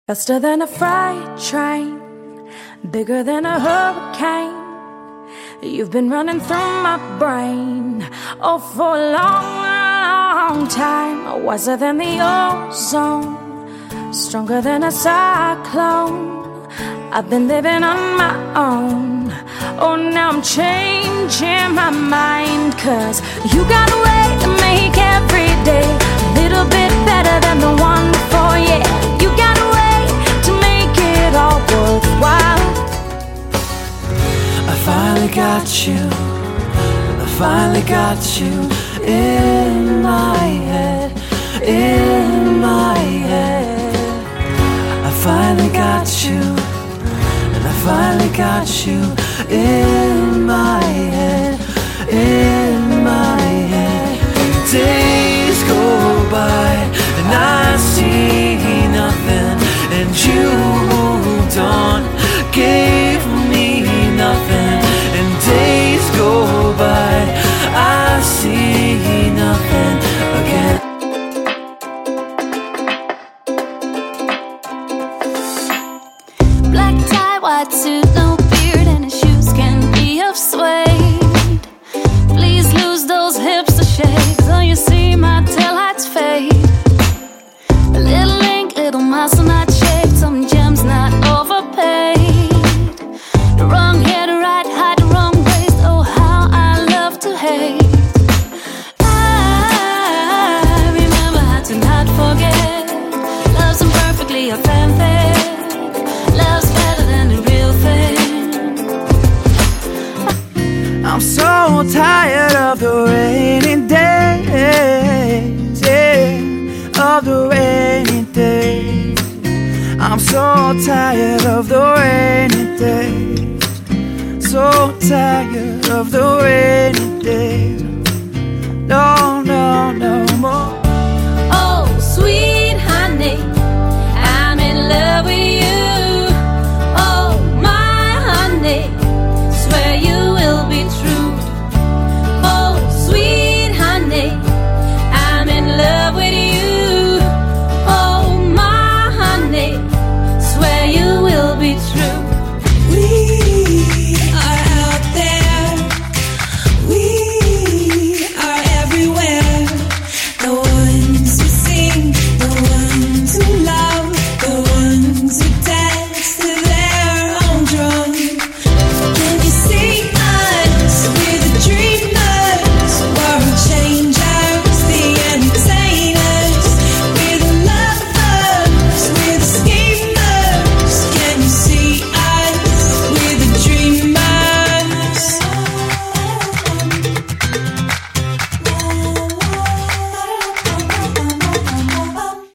Faster than a freight train, bigger than a hurricane. You've been running through my brain, oh, for a long, long time. Wiser than the ozone, stronger than a cyclone. I've been living on my own. Oh, now I'm changing my mind, 'cause you got a way to make every day a little bit better than the one before, yeah. You got a way to make it all worthwhile. I finally got you, I finally got you in my head, in my head. I finally got you, and I finally got you in my head, in my head. Days go by and I see nothing, and you moved on, gave me nothing. And days go by, I see nothing again. Black tie, white suit, no beard, and his shoes can be of suede. Please lose those hips to shake, so you see my taillights fade. A little ink, little muscle not shaped, some gems not overpaid. The wrong hair, the right height, the wrong waist, oh how I love to hate. I remember how to not forget. Love's imperfectly authentic. Love's better than the real thing. I'm so tired of the rainy days, yeah, of the rainy days. I'm so tired of the rainy days, so tired of the rainy days. No, no, no more.